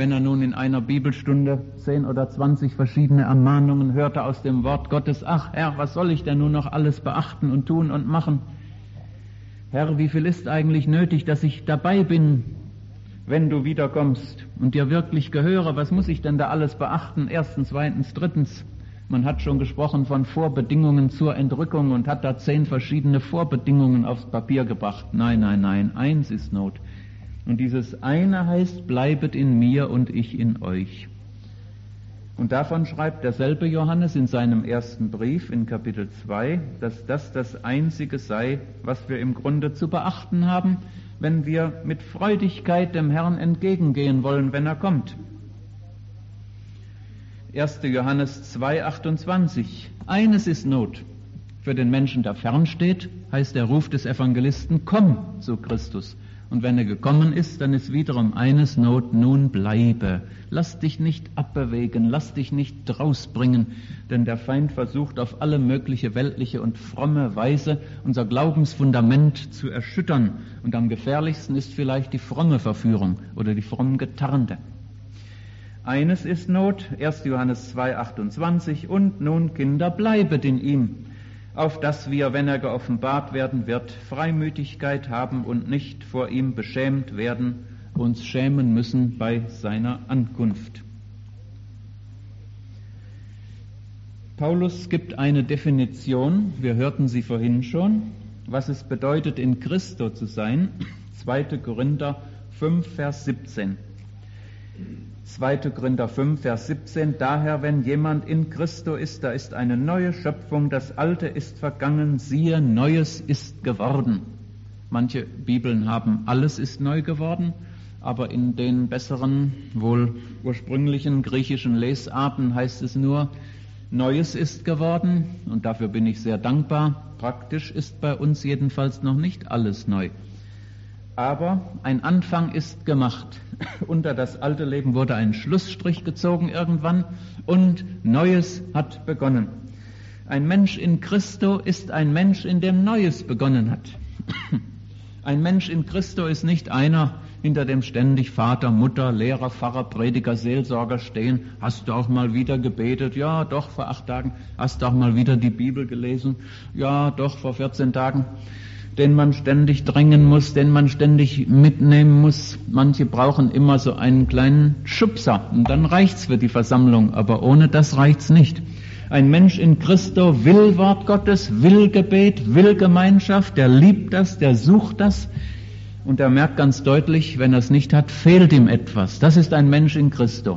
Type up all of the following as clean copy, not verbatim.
wenn er nun in einer Bibelstunde 10 oder 20 verschiedene Ermahnungen hörte aus dem Wort Gottes. Ach Herr, was soll ich denn nun noch alles beachten und tun und machen? Herr, wie viel ist eigentlich nötig, dass ich dabei bin, wenn du wiederkommst und dir wirklich gehöre? Was muss ich denn da alles beachten? Erstens, zweitens, drittens. Man hat schon gesprochen von Vorbedingungen zur Entrückung und hat da 10 verschiedene Vorbedingungen aufs Papier gebracht. Nein, eins ist Not. Und dieses eine heißt, bleibet in mir und ich in euch. Und davon schreibt derselbe Johannes in seinem ersten Brief in Kapitel 2, dass das Einzige sei, was wir im Grunde zu beachten haben, wenn wir mit Freudigkeit dem Herrn entgegengehen wollen, wenn er kommt. 1. Johannes 2,28. Eines ist Not. Für den Menschen, der fern steht, heißt der Ruf des Evangelisten, komm zu Christus. Und wenn er gekommen ist, dann ist wiederum eines Not, nun bleibe. Lass dich nicht abbewegen, lass dich nicht rausbringen, denn der Feind versucht auf alle mögliche weltliche und fromme Weise unser Glaubensfundament zu erschüttern. Und am gefährlichsten ist vielleicht die fromme Verführung oder die fromm Getarnte. Eines ist Not, 1. Johannes 2,28, und nun, Kinder, bleibet in ihm, auf dass wir, wenn er geoffenbart werden wird, Freimütigkeit haben und nicht vor ihm beschämt werden, uns schämen müssen bei seiner Ankunft. Paulus gibt eine Definition, wir hörten sie vorhin schon, was es bedeutet, in Christo zu sein. 2. Korinther 5, Vers 17. 2. Korinther 5, Vers 17, daher, wenn jemand in Christo ist, da ist eine neue Schöpfung, das Alte ist vergangen, siehe, Neues ist geworden. Manche Bibeln haben, alles ist neu geworden, aber in den besseren, wohl ursprünglichen griechischen Lesarten heißt es nur, Neues ist geworden, und dafür bin ich sehr dankbar. Praktisch ist bei uns jedenfalls noch nicht alles neu. Aber ein Anfang ist gemacht. Unter das alte Leben wurde ein Schlussstrich gezogen irgendwann und Neues hat begonnen. Ein Mensch in Christo ist ein Mensch, in dem Neues begonnen hat. Ein Mensch in Christo ist nicht einer, hinter dem ständig Vater, Mutter, Lehrer, Pfarrer, Prediger, Seelsorger stehen. Hast du auch mal wieder gebetet? Ja, doch, vor 8 Tagen. Hast du auch mal wieder die Bibel gelesen? Ja, doch, vor 14 Tagen. Den man ständig drängen muss, den man ständig mitnehmen muss. Manche brauchen immer so einen kleinen Schubser und dann reicht's für die Versammlung, aber ohne das reicht's nicht. Ein Mensch in Christo will Wort Gottes, will Gebet, will Gemeinschaft, der liebt das, der sucht das und er merkt ganz deutlich, wenn er es nicht hat, fehlt ihm etwas. Das ist ein Mensch in Christo.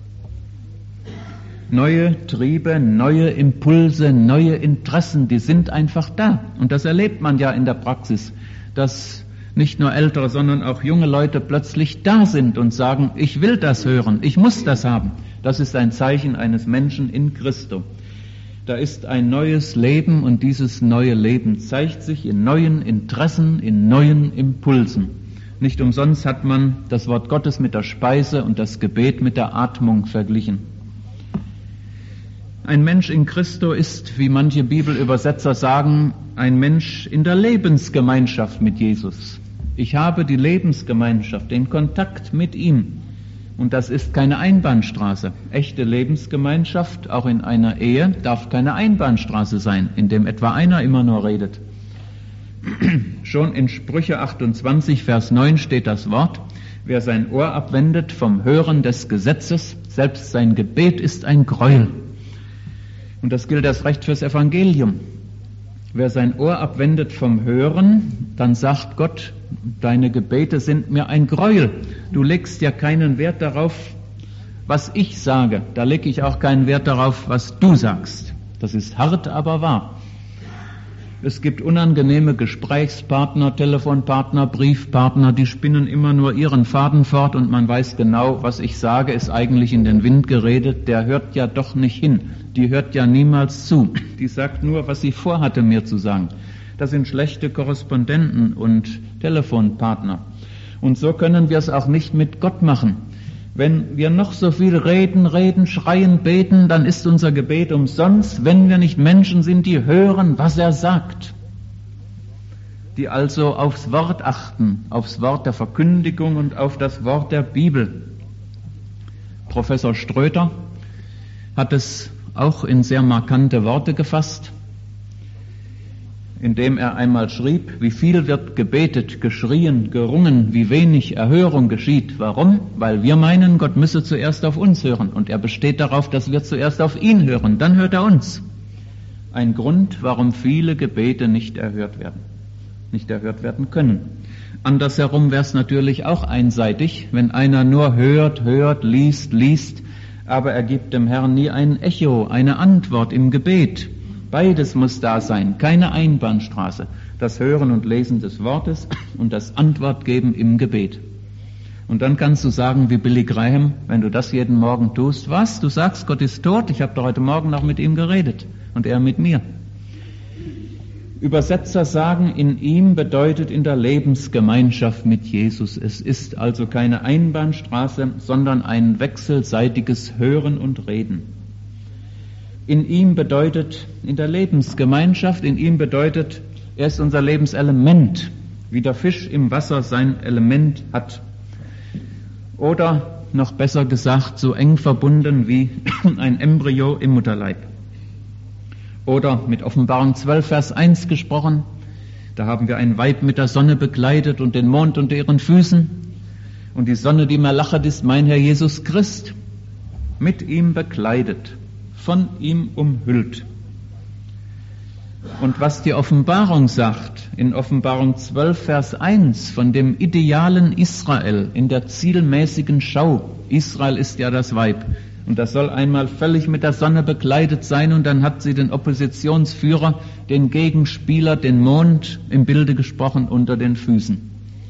Neue Triebe, neue Impulse, neue Interessen, die sind einfach da. Und das erlebt man ja in der Praxis, dass nicht nur ältere, sondern auch junge Leute plötzlich da sind und sagen, ich will das hören, ich muss das haben. Das ist ein Zeichen eines Menschen in Christo. Da ist ein neues Leben und dieses neue Leben zeigt sich in neuen Interessen, in neuen Impulsen. Nicht umsonst hat man das Wort Gottes mit der Speise und das Gebet mit der Atmung verglichen. Ein Mensch in Christo ist, wie manche Bibelübersetzer sagen, ein Mensch in der Lebensgemeinschaft mit Jesus. Ich habe die Lebensgemeinschaft, den Kontakt mit ihm. Und das ist keine Einbahnstraße. Echte Lebensgemeinschaft, auch in einer Ehe, darf keine Einbahnstraße sein, in dem etwa einer immer nur redet. Schon in Sprüche 28, Vers 9 steht das Wort, wer sein Ohr abwendet vom Hören des Gesetzes, selbst sein Gebet ist ein Gräuel. Und das gilt erst recht fürs Evangelium. Wer sein Ohr abwendet vom Hören, dann sagt Gott, deine Gebete sind mir ein Gräuel. Du legst ja keinen Wert darauf, was ich sage. Da lege ich auch keinen Wert darauf, was du sagst. Das ist hart, aber wahr. Es gibt unangenehme Gesprächspartner, Telefonpartner, Briefpartner, die spinnen immer nur ihren Faden fort und man weiß genau, was ich sage, ist eigentlich in den Wind geredet. Der hört ja doch nicht hin. Die hört ja niemals zu. Die sagt nur, was sie vorhatte, mir zu sagen. Das sind schlechte Korrespondenten und Telefonpartner. Und so können wir es auch nicht mit Gott machen. Wenn wir noch so viel reden, schreien, beten, dann ist unser Gebet umsonst, wenn wir nicht Menschen sind, die hören, was er sagt. Die also aufs Wort achten, aufs Wort der Verkündigung und auf das Wort der Bibel. Professor Ströter hat es auch in sehr markante Worte gefasst, indem er einmal schrieb: Wie viel wird gebetet, geschrien, gerungen, wie wenig Erhörung geschieht. Warum? Weil wir meinen, Gott müsse zuerst auf uns hören. Und er besteht darauf, dass wir zuerst auf ihn hören. Dann hört er uns. Ein Grund, warum viele Gebete nicht erhört werden können. Andersherum wäre es natürlich auch einseitig, wenn einer nur hört, liest, aber er gibt dem Herrn nie ein Echo, eine Antwort im Gebet. Beides muss da sein, keine Einbahnstraße. Das Hören und Lesen des Wortes und das Antwortgeben im Gebet. Und dann kannst du sagen, wie Billy Graham, wenn du das jeden Morgen tust: Was? Du sagst, Gott ist tot? Ich habe doch heute Morgen noch mit ihm geredet und er mit mir. Übersetzer sagen, in ihm bedeutet in der Lebensgemeinschaft mit Jesus. Es ist also keine Einbahnstraße, sondern ein wechselseitiges Hören und Reden. In ihm bedeutet, in der Lebensgemeinschaft, in ihm bedeutet, er ist unser Lebenselement, wie der Fisch im Wasser sein Element hat. Oder noch besser gesagt, so eng verbunden wie ein Embryo im Mutterleib. Oder mit Offenbarung 12, Vers 1 gesprochen, da haben wir ein Weib mit der Sonne bekleidet und den Mond unter ihren Füßen. Und die Sonne, die mir lachet, ist mein Herr Jesus Christ, mit ihm bekleidet, von ihm umhüllt. Und was die Offenbarung sagt, in Offenbarung 12, Vers 1, von dem idealen Israel in der zielmäßigen Schau. Israel ist ja das Weib. Und das soll einmal völlig mit der Sonne bekleidet sein, und dann hat sie den Oppositionsführer, den Gegenspieler, den Mond, im Bilde gesprochen, unter den Füßen.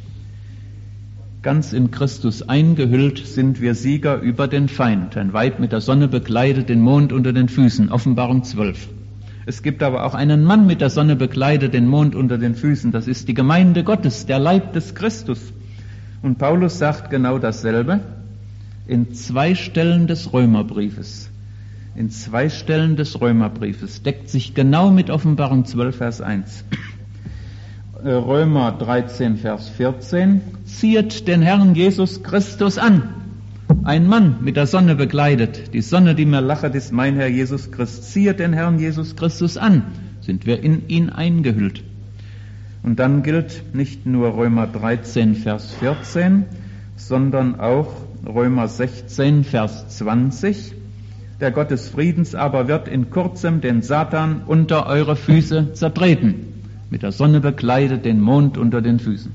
Ganz in Christus eingehüllt sind wir Sieger über den Feind. Ein Weib mit der Sonne bekleidet, den Mond unter den Füßen. Offenbarung 12. Es gibt aber auch einen Mann mit der Sonne bekleidet, den Mond unter den Füßen. Das ist die Gemeinde Gottes, der Leib des Christus. Und Paulus sagt genau dasselbe in 2 Stellen des Römerbriefes. In 2 Stellen des Römerbriefes. Deckt sich genau mit Offenbarung 12, Vers 1. Römer 13, Vers 14. Ziehet den Herrn Jesus Christus an. Ein Mann mit der Sonne bekleidet. Die Sonne, die mir lachet, ist mein Herr Jesus Christus. Ziehet den Herrn Jesus Christus an. Sind wir in ihn eingehüllt. Und dann gilt nicht nur Römer 13, Vers 14, sondern auch Römer 16, Vers 20. Der Gott des Friedens aber wird in kurzem den Satan unter eure Füße zertreten. Mit der Sonne bekleidet, den Mond unter den Füßen.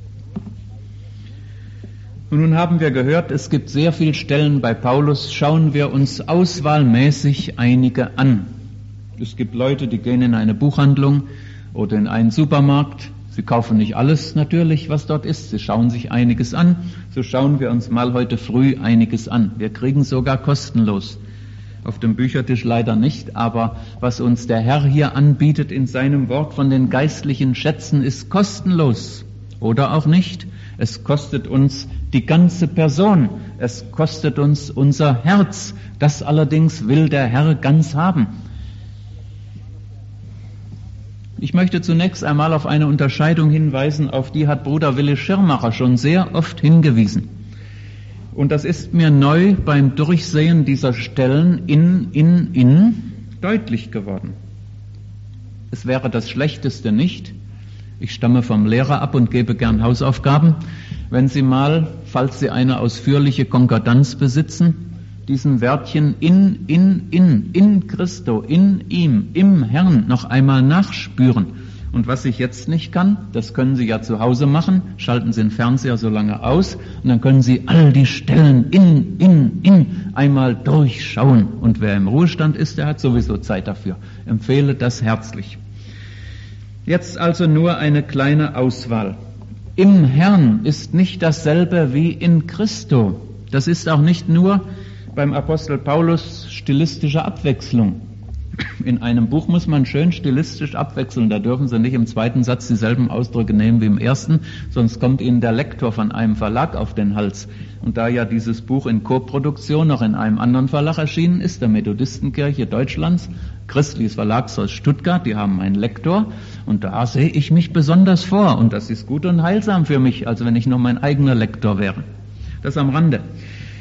Und nun haben wir gehört, es gibt sehr viele Stellen bei Paulus. Schauen wir uns auswahlmäßig einige an. Es gibt Leute, die gehen in eine Buchhandlung oder in einen Supermarkt. Sie kaufen nicht alles natürlich, was dort ist. Sie schauen sich einiges an. So schauen wir uns mal heute früh einiges an. Wir kriegen sogar kostenlos. Auf dem Büchertisch leider nicht, aber was uns der Herr hier anbietet in seinem Wort von den geistlichen Schätzen ist kostenlos. Oder auch nicht. Es kostet uns die ganze Person. Es kostet uns unser Herz. Das allerdings will der Herr ganz haben. Ich möchte zunächst einmal auf eine Unterscheidung hinweisen, auf die hat Bruder Willi Schirmacher schon sehr oft hingewiesen. Und das ist mir neu beim Durchsehen dieser Stellen in deutlich geworden. Es wäre das Schlechteste nicht, ich stamme vom Lehrer ab und gebe gern Hausaufgaben, wenn Sie mal, falls Sie eine ausführliche Konkordanz besitzen, diesen Wörtchen in Christo, in ihm, im Herrn noch einmal nachspüren. Und was ich jetzt nicht kann, das können Sie ja zu Hause machen, schalten Sie den Fernseher so lange aus und dann können Sie all die Stellen in einmal durchschauen. Und wer im Ruhestand ist, der hat sowieso Zeit dafür. Empfehle das herzlich. Jetzt also nur eine kleine Auswahl. Im Herrn ist nicht dasselbe wie in Christo. Das ist auch nicht nur beim Apostel Paulus stilistische Abwechslung. In einem Buch muss man schön stilistisch abwechseln, da dürfen Sie nicht im zweiten Satz dieselben Ausdrücke nehmen wie im ersten, sonst kommt Ihnen der Lektor von einem Verlag auf den Hals. Und da ja dieses Buch in Koproduktion noch in einem anderen Verlag erschienen ist, der Methodistenkirche Deutschlands, Christliches Verlagshaus Stuttgart, die haben einen Lektor, und da sehe ich mich besonders vor, und das ist gut und heilsam für mich, als wenn ich noch mein eigener Lektor wäre. Das am Rande.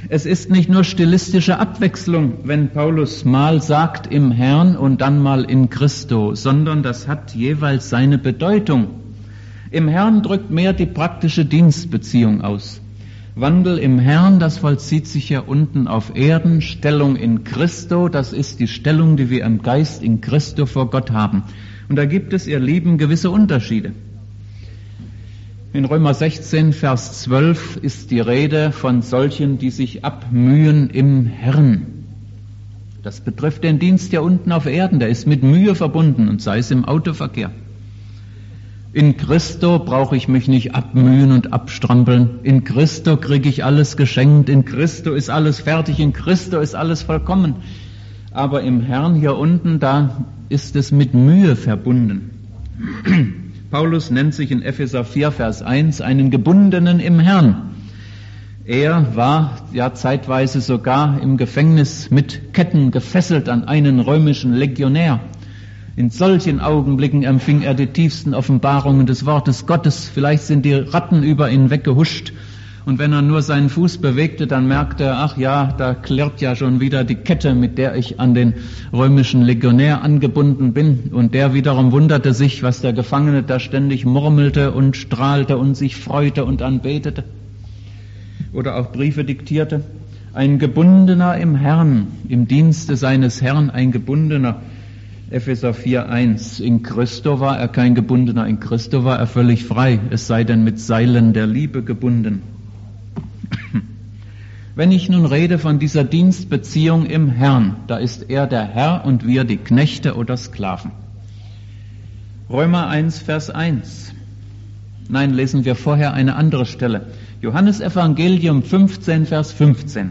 Es ist nicht nur stilistische Abwechslung, wenn Paulus mal sagt im Herrn und dann mal in Christo, sondern das hat jeweils seine Bedeutung. Im Herrn drückt mehr die praktische Dienstbeziehung aus. Wandel im Herrn, das vollzieht sich ja unten auf Erden. Stellung in Christo, das ist die Stellung, die wir im Geist in Christo vor Gott haben. Und da gibt es, ihr Lieben, gewisse Unterschiede. In Römer 16, Vers 12 ist die Rede von solchen, die sich abmühen im Herrn. Das betrifft den Dienst ja unten auf Erden, der ist mit Mühe verbunden, und sei es im Autoverkehr. In Christo brauche ich mich nicht abmühen und abstrampeln. In Christo kriege ich alles geschenkt. In Christo ist alles fertig. In Christo ist alles vollkommen. Aber im Herrn hier unten, da ist es mit Mühe verbunden. Paulus nennt sich in Epheser 4, Vers 1 einen Gebundenen im Herrn. Er war ja zeitweise sogar im Gefängnis mit Ketten gefesselt an einen römischen Legionär. In solchen Augenblicken empfing er die tiefsten Offenbarungen des Wortes Gottes. Vielleicht sind die Ratten über ihn weggehuscht. Und wenn er nur seinen Fuß bewegte, dann merkte er, ach ja, da klirrt ja schon wieder die Kette, mit der ich an den römischen Legionär angebunden bin. Und der wiederum wunderte sich, was der Gefangene da ständig murmelte und strahlte und sich freute und anbetete. Oder auch Briefe diktierte. Ein Gebundener im Herrn, im Dienste seines Herrn, ein Gebundener. Epheser 4,1. In Christo war er kein Gebundener, in Christo war er völlig frei, es sei denn mit Seilen der Liebe gebunden. Wenn ich nun rede von dieser Dienstbeziehung im Herrn, da ist er der Herr und wir die Knechte oder Sklaven. Römer 1, Vers 1. Nein, lesen wir vorher eine andere Stelle. Johannes Evangelium 15, Vers 15.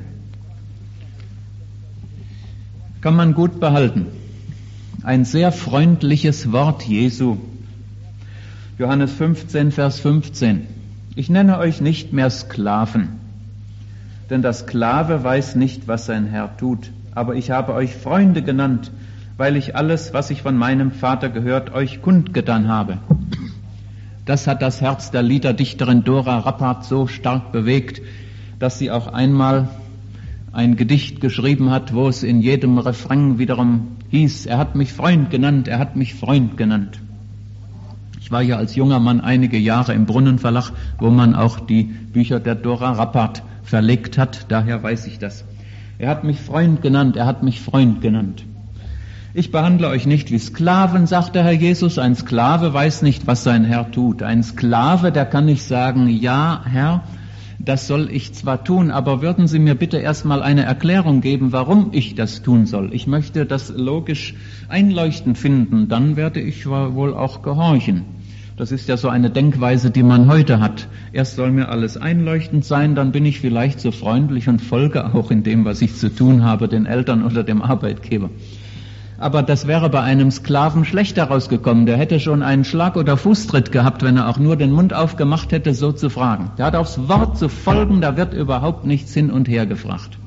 Kann man gut behalten. Ein sehr freundliches Wort Jesu. Johannes 15, Vers 15. Ich nenne euch nicht mehr Sklaven, denn der Sklave weiß nicht, was sein Herr tut. Aber ich habe euch Freunde genannt, weil ich alles, was ich von meinem Vater gehört, euch kundgetan habe. Das hat das Herz der Liederdichterin Dora Rappert so stark bewegt, dass sie auch einmal ein Gedicht geschrieben hat, wo es in jedem Refrain wiederum hieß, er hat mich Freund genannt, er hat mich Freund genannt. Ich war ja als junger Mann einige Jahre im Brunnenverlag, wo man auch die Bücher der Dora Rappert verlegt hat, daher weiß ich das. Er hat mich Freund genannt, er hat mich Freund genannt. Ich behandle euch nicht wie Sklaven, sagt der Herr Jesus. Ein Sklave weiß nicht, was sein Herr tut. Ein Sklave, der kann nicht sagen, ja, Herr, das soll ich zwar tun, aber würden Sie mir bitte erstmal eine Erklärung geben, warum ich das tun soll. Ich möchte das logisch einleuchtend finden, dann werde ich wohl auch gehorchen. Das ist ja so eine Denkweise, die man heute hat. Erst soll mir alles einleuchtend sein, dann bin ich vielleicht so freundlich und folge auch in dem, was ich zu tun habe, den Eltern oder dem Arbeitgeber. Aber das wäre bei einem Sklaven schlecht herausgekommen. Der hätte schon einen Schlag- oder Fußtritt gehabt, wenn er auch nur den Mund aufgemacht hätte, so zu fragen. Der hat aufs Wort zu folgen, da wird überhaupt nichts hin und her gefragt.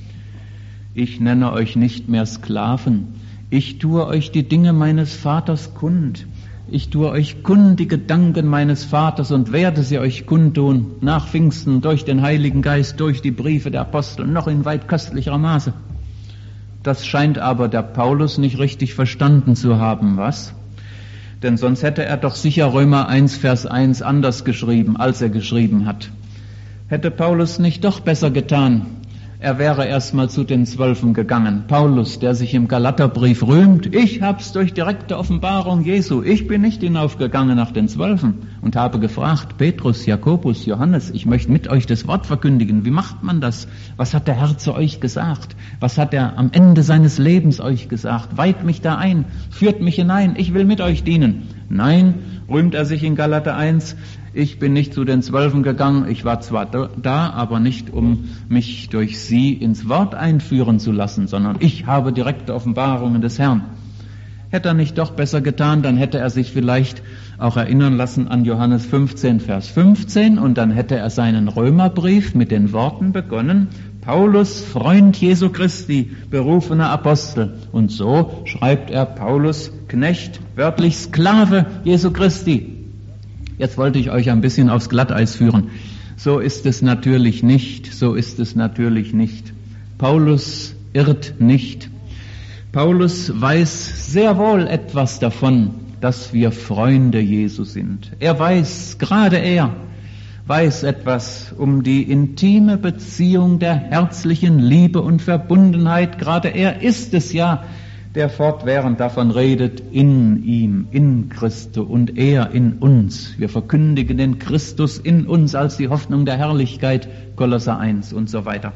Ich nenne euch nicht mehr Sklaven. Ich tue euch die Dinge meines Vaters kund. Ich tue euch kund die Gedanken meines Vaters und werde sie euch kundtun, nach Pfingsten, durch den Heiligen Geist, durch die Briefe der Apostel, noch in weit köstlicherer Maße. Das scheint aber der Paulus nicht richtig verstanden zu haben, was? Denn sonst hätte er doch sicher Römer 1, Vers 1 anders geschrieben, als er geschrieben hat. Hätte Paulus nicht doch besser getan, er wäre erstmal zu den 12 gegangen. Paulus, der sich im Galaterbrief rühmt, ich hab's durch direkte Offenbarung Jesu, ich bin nicht hinaufgegangen nach den 12 und habe gefragt, Petrus, Jakobus, Johannes, ich möchte mit euch das Wort verkündigen. Wie macht man das? Was hat der Herr zu euch gesagt? Was hat er am Ende seines Lebens euch gesagt? Weiht mich da ein, führt mich hinein, ich will mit euch dienen. Nein, rühmt er sich in Galater 1, ich bin nicht zu den 12 gegangen, ich war zwar da, aber nicht, um mich durch sie ins Wort einführen zu lassen, sondern ich habe direkte Offenbarungen des Herrn. Hätte er nicht doch besser getan, dann hätte er sich vielleicht auch erinnern lassen an Johannes 15, Vers 15 und dann hätte er seinen Römerbrief mit den Worten begonnen, Paulus, Freund Jesu Christi, berufener Apostel. Und so schreibt er Paulus, Knecht, wörtlich Sklave Jesu Christi. Jetzt wollte ich euch ein bisschen aufs Glatteis führen. So ist es natürlich nicht, so ist es natürlich nicht. Paulus irrt nicht. Paulus weiß sehr wohl etwas davon, dass wir Freunde Jesu sind. Er weiß, gerade er weiß etwas um die intime Beziehung der herzlichen Liebe und Verbundenheit. Gerade er ist es ja, der fortwährend davon redet, in ihm, in Christo und er in uns. Wir verkündigen den Christus in uns als die Hoffnung der Herrlichkeit, Kolosser 1 und so weiter.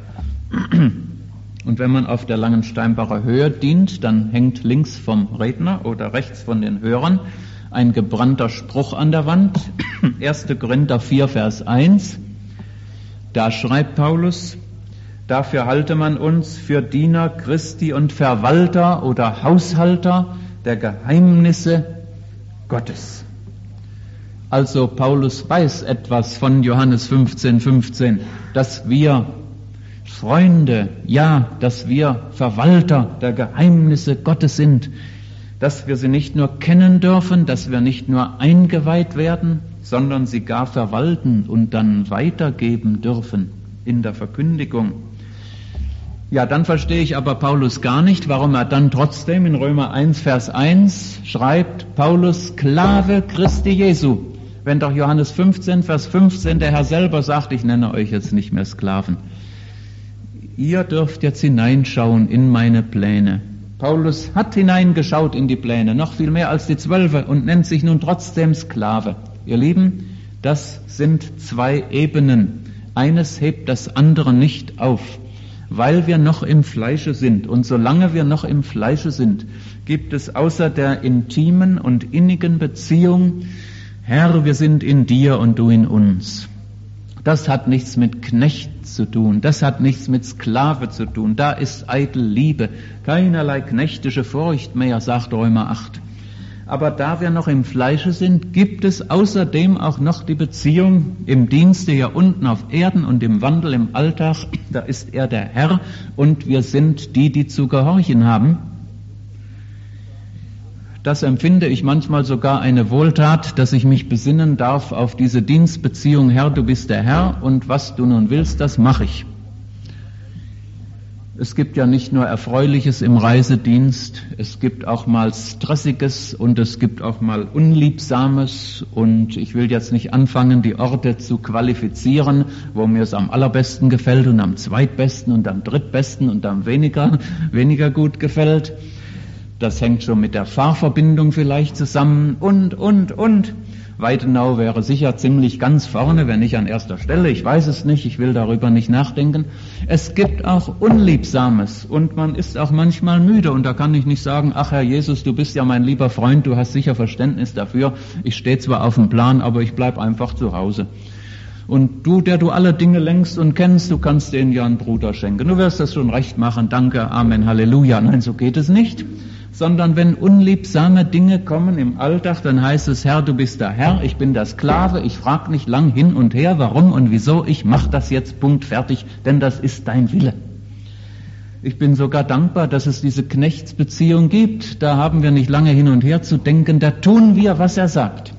Und wenn man auf der Langensteinbacher Höhe dient, dann hängt links vom Redner oder rechts von den Hörern ein gebrannter Spruch an der Wand, 1. Korinther 4, Vers 1. Da schreibt Paulus: Dafür halte man uns für Diener Christi und Verwalter oder Haushalter der Geheimnisse Gottes. Also Paulus weiß etwas von Johannes 15,15, dass wir Freunde, ja, dass wir Verwalter der Geheimnisse Gottes sind, dass wir sie nicht nur kennen dürfen, dass wir nicht nur eingeweiht werden, sondern sie gar verwalten und dann weitergeben dürfen in der Verkündigung. Ja, dann verstehe ich aber Paulus gar nicht, warum er dann trotzdem in Römer 1, Vers 1 schreibt, Paulus, Sklave Christi Jesu, wenn doch Johannes 15, Vers 15 der Herr selber sagt, ich nenne euch jetzt nicht mehr Sklaven. Ihr dürft jetzt hineinschauen in meine Pläne. Paulus hat hineingeschaut in die Pläne, noch viel mehr als die 12 und nennt sich nun trotzdem Sklave. Ihr Lieben, das sind zwei Ebenen. Eines hebt das andere nicht auf, weil wir noch im Fleische sind. Und solange wir noch im Fleische sind, gibt es außer der intimen und innigen Beziehung, Herr, wir sind in dir und du in uns. Das hat nichts mit Knecht zu tun, das hat nichts mit Sklave zu tun, da ist eitel Liebe, keinerlei knechtische Furcht mehr, sagt Römer 8. Aber da wir noch im Fleische sind, gibt es außerdem auch noch die Beziehung im Dienste hier unten auf Erden und im Wandel im Alltag, da ist er der Herr und wir sind die, die zu gehorchen haben. Das empfinde ich manchmal sogar eine Wohltat, dass ich mich besinnen darf auf diese Dienstbeziehung, Herr, du bist der Herr und was du nun willst, das mache ich. Es gibt ja nicht nur Erfreuliches im Reisedienst, es gibt auch mal Stressiges und es gibt auch mal Unliebsames und ich will jetzt nicht anfangen, die Orte zu qualifizieren, wo mir es am allerbesten gefällt und am zweitbesten und am drittbesten und am weniger gut gefällt. Das hängt schon mit der Fahrverbindung vielleicht zusammen und. Weidenau wäre sicher ziemlich ganz vorne, wenn nicht an erster Stelle. Ich weiß es nicht, ich will darüber nicht nachdenken. Es gibt auch Unliebsames und man ist auch manchmal müde und da kann ich nicht sagen, ach Herr Jesus, du bist ja mein lieber Freund, du hast sicher Verständnis dafür. Ich stehe zwar auf dem Plan, aber ich bleib einfach zu Hause. Und du, der du alle Dinge lenkst und kennst, du kannst denen ja einen Bruder schenken. Du wirst das schon recht machen, danke, Amen, Halleluja. Nein, so geht es nicht. Sondern wenn unliebsame Dinge kommen im Alltag, dann heißt es, Herr, du bist der Herr, ich bin der Sklave, ich frage nicht lang hin und her, warum und wieso, ich mache das jetzt, Punkt, fertig, denn das ist dein Wille. Ich bin sogar dankbar, dass es diese Knechtsbeziehung gibt, da haben wir nicht lange hin und her zu denken, da tun wir, was er sagt.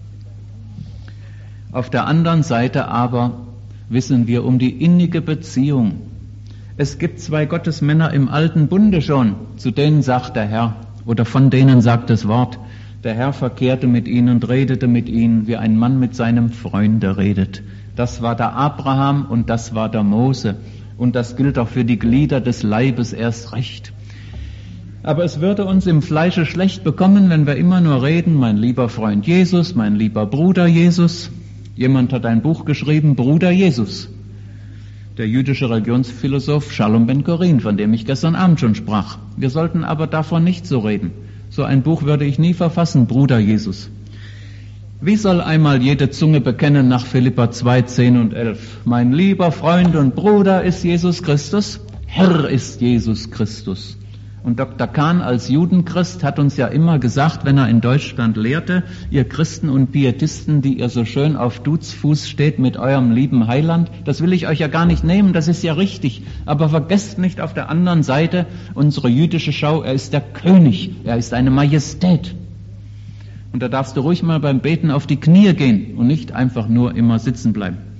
Auf der anderen Seite aber wissen wir um die innige Beziehung. Es gibt zwei Gottesmänner im alten Bunde schon, zu denen sagt der Herr, oder von denen sagt das Wort, der Herr verkehrte mit ihnen und redete mit ihnen, wie ein Mann mit seinem Freunde redet. Das war der Abraham und das war der Mose. Und das gilt auch für die Glieder des Leibes erst recht. Aber es würde uns im Fleische schlecht bekommen, wenn wir immer nur reden, mein lieber Freund Jesus, mein lieber Bruder Jesus. Jemand hat ein Buch geschrieben, Bruder Jesus. Der jüdische Religionsphilosoph Shalom Ben Korin, von dem ich gestern Abend schon sprach. Wir sollten aber davon nicht so reden. So ein Buch würde ich nie verfassen, Bruder Jesus. Wie soll einmal jede Zunge bekennen nach Philipper 2, 10 und 11? Mein lieber Freund und Bruder ist Jesus Christus, Herr ist Jesus Christus. Und Dr. Kahn als Judenchrist hat uns ja immer gesagt, wenn er in Deutschland lehrte, ihr Christen und Pietisten, die ihr so schön auf Duzfuß steht mit eurem lieben Heiland, das will ich euch ja gar nicht nehmen, das ist ja richtig. Aber vergesst nicht auf der anderen Seite unsere jüdische Schau, er ist der König, er ist eine Majestät. Und da darfst du ruhig mal beim Beten auf die Knie gehen und nicht einfach nur immer sitzen bleiben.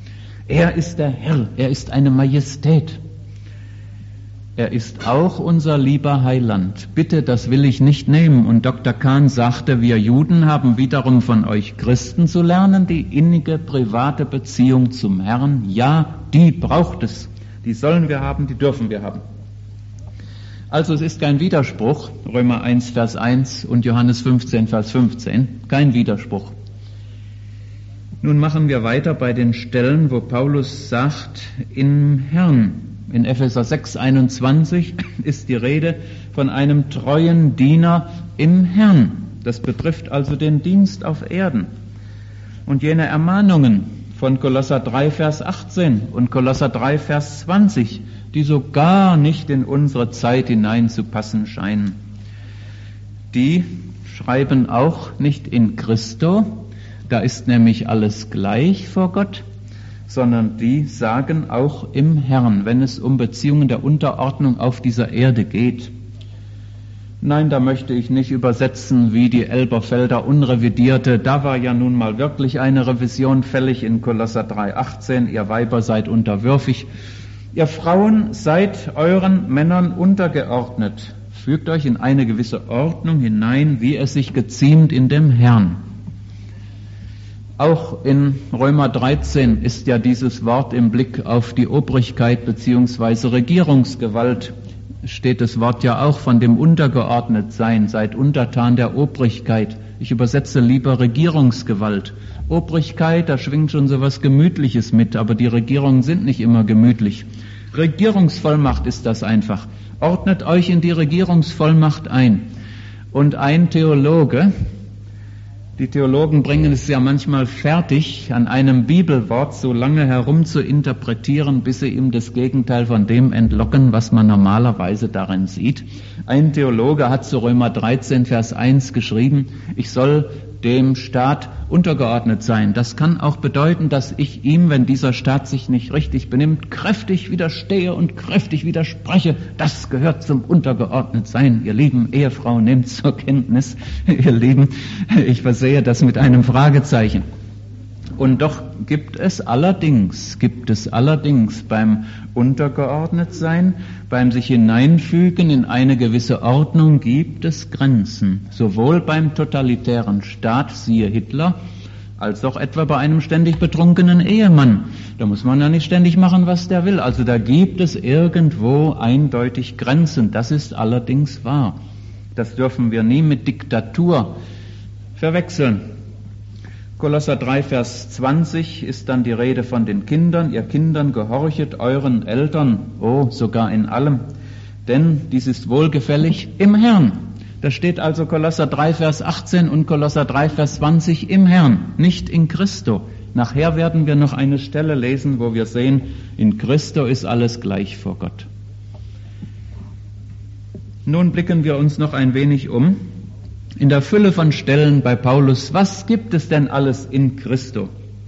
Er ist der Herr, er ist eine Majestät. Er ist auch unser lieber Heiland. Bitte, das will ich nicht nehmen. Und Dr. Kahn sagte, wir Juden haben wiederum von euch Christen zu lernen, die innige, private Beziehung zum Herrn. Ja, die braucht es. Die sollen wir haben, die dürfen wir haben. Also es ist kein Widerspruch, Römer 1, Vers 1 und Johannes 15, Vers 15, kein Widerspruch. Nun machen wir weiter bei den Stellen, wo Paulus sagt, im Herrn. In Epheser 6, 21 ist die Rede von einem treuen Diener im Herrn. Das betrifft also den Dienst auf Erden. Und jene Ermahnungen von Kolosser 3, Vers 18 und Kolosser 3, Vers 20, die so gar nicht in unsere Zeit hineinzupassen scheinen, die schreiben auch nicht in Christo, da ist nämlich alles gleich vor Gott, sondern die sagen auch im Herrn, wenn es um Beziehungen der Unterordnung auf dieser Erde geht. Nein, da möchte ich nicht übersetzen wie die Elberfelder Unrevidierte. Da war ja nun mal wirklich eine Revision fällig in Kolosser 3,18. Ihr Weiber seid unterwürfig. Ihr Frauen seid euren Männern untergeordnet. Fügt euch in eine gewisse Ordnung hinein, wie es sich geziemt in dem Herrn. Auch in Römer 13 ist ja dieses Wort im Blick auf die Obrigkeit bzw. Regierungsgewalt, steht das Wort ja auch von dem Untergeordnetsein, seid untertan der Obrigkeit. Ich übersetze lieber Regierungsgewalt. Obrigkeit, da schwingt schon so was Gemütliches mit, aber die Regierungen sind nicht immer gemütlich. Regierungsvollmacht ist das einfach. Ordnet euch in die Regierungsvollmacht ein. Und ein Theologe, die Theologen bringen es ja manchmal fertig, an einem Bibelwort so lange herum zu interpretieren, bis sie ihm das Gegenteil von dem entlocken, was man normalerweise darin sieht. Ein Theologe hat zu Römer 13, Vers 1 geschrieben, ich soll dem Staat untergeordnet sein. Das kann auch bedeuten, dass ich ihm, wenn dieser Staat sich nicht richtig benimmt, kräftig widerstehe und kräftig widerspreche. Das gehört zum Untergeordnetsein. Ihr lieben Ehefrauen, nehmt zur Kenntnis, ihr Lieben, ich versehe das mit einem Fragezeichen. Und doch gibt es allerdings beim Untergeordnetsein, beim sich hineinfügen in eine gewisse Ordnung, gibt es Grenzen. Sowohl beim totalitären Staat, siehe Hitler, als auch etwa bei einem ständig betrunkenen Ehemann. Da muss man ja nicht ständig machen, was der will. Also da gibt es irgendwo eindeutig Grenzen. Das ist allerdings wahr. Das dürfen wir nie mit Diktatur verwechseln. Kolosser 3, Vers 20 ist dann die Rede von den Kindern. Ihr Kindern gehorchet euren Eltern, sogar in allem, denn dies ist wohlgefällig im Herrn. Da steht also Kolosser 3, Vers 18 und Kolosser 3, Vers 20 im Herrn, nicht in Christo. Nachher werden wir noch eine Stelle lesen, wo wir sehen, in Christo ist alles gleich vor Gott. Nun blicken wir uns noch ein wenig um. In der Fülle von Stellen bei Paulus, was gibt es denn alles in Christo?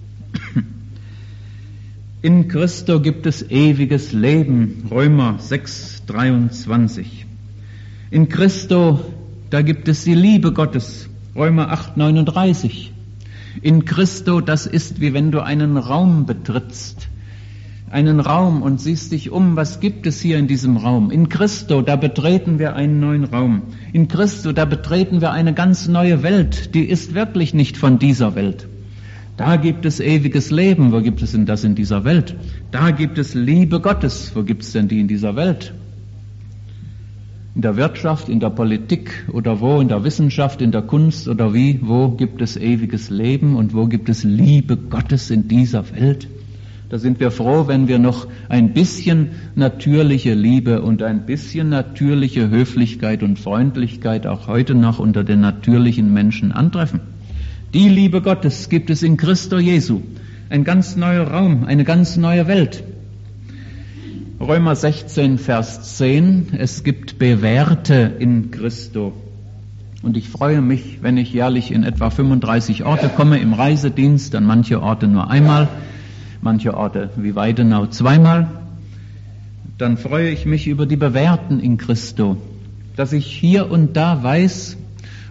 In Christo gibt es ewiges Leben, Römer 6, 23. In Christo, da gibt es die Liebe Gottes, Römer 8, 39. In Christo, das ist wie wenn du einen Raum betrittst, einen Raum und siehst dich um, was gibt es hier in diesem Raum? In Christo, da betreten wir einen neuen Raum. In Christo, da betreten wir eine ganz neue Welt, die ist wirklich nicht von dieser Welt. Da gibt es ewiges Leben, wo gibt es denn das in dieser Welt? Da gibt es Liebe Gottes, wo gibt es denn die in dieser Welt? In der Wirtschaft, in der Politik oder wo, in der Wissenschaft, in der Kunst oder wie, wo gibt es ewiges Leben und wo gibt es Liebe Gottes in dieser Welt? Da sind wir froh, wenn wir noch ein bisschen natürliche Liebe und ein bisschen natürliche Höflichkeit und Freundlichkeit auch heute noch unter den natürlichen Menschen antreffen. Die Liebe Gottes gibt es in Christo Jesu. Ein ganz neuer Raum, eine ganz neue Welt. Römer 16, Vers 10, es gibt Bewährte in Christo. Und ich freue mich, wenn ich jährlich in etwa 35 Orte komme im Reisedienst, an manche Orte nur einmal, manche Orte wie Weidenau zweimal, dann freue ich mich über die Bewährten in Christo, dass ich hier und da weiß,